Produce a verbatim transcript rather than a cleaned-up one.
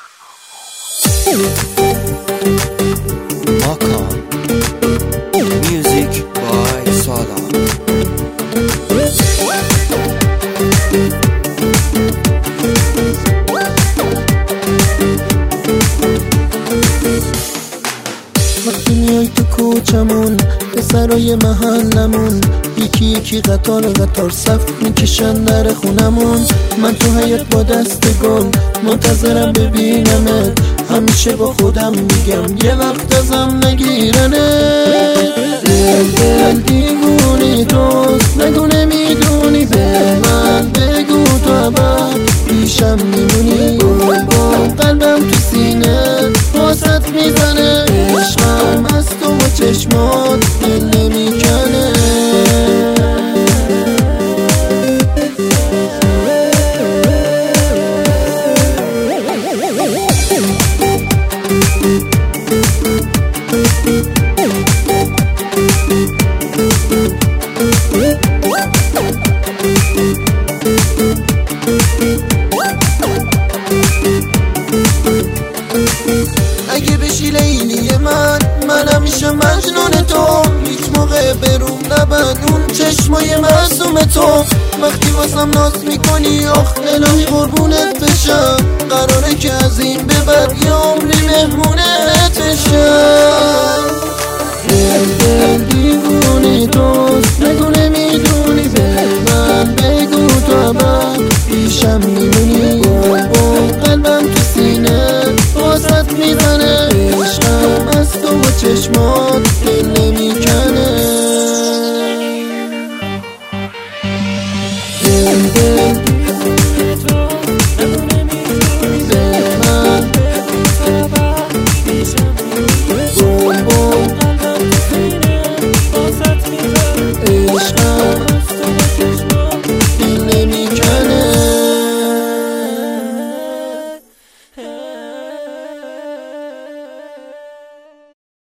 Makan Music by Sada. وقتی میای تو کوچمون پسرای محلمون یکی یکی قطار قطار صف میکشن در خونمون، من تو حیاط با دست گل منتظرم ببینمت، همیشه با خودم میگم یه وقت ازم نگیرنه. دل دل دیوونی توست نگو نمیدونی، به من بگو تو ابد پیشم میمونی. قلبم تو سینه واسط میزنه، عشقم از تو و چشمات دل نمیکنه. اگه بشی لیلی من منم میشم مجنون تو، هیچ موقع بروم نبند اون چشمای معصوم تو. وقتی واسم ناز میکنی آخ الهی قربونت بشم، قراره که از این به بعد یه عمری مهمونت بشم. دل دل دیوونی توست نگو نمیدونی، به من بگو تو ابد پیشم میمونی. قلبم تو سینه واسط میزنه، عشقم از تو و چشمات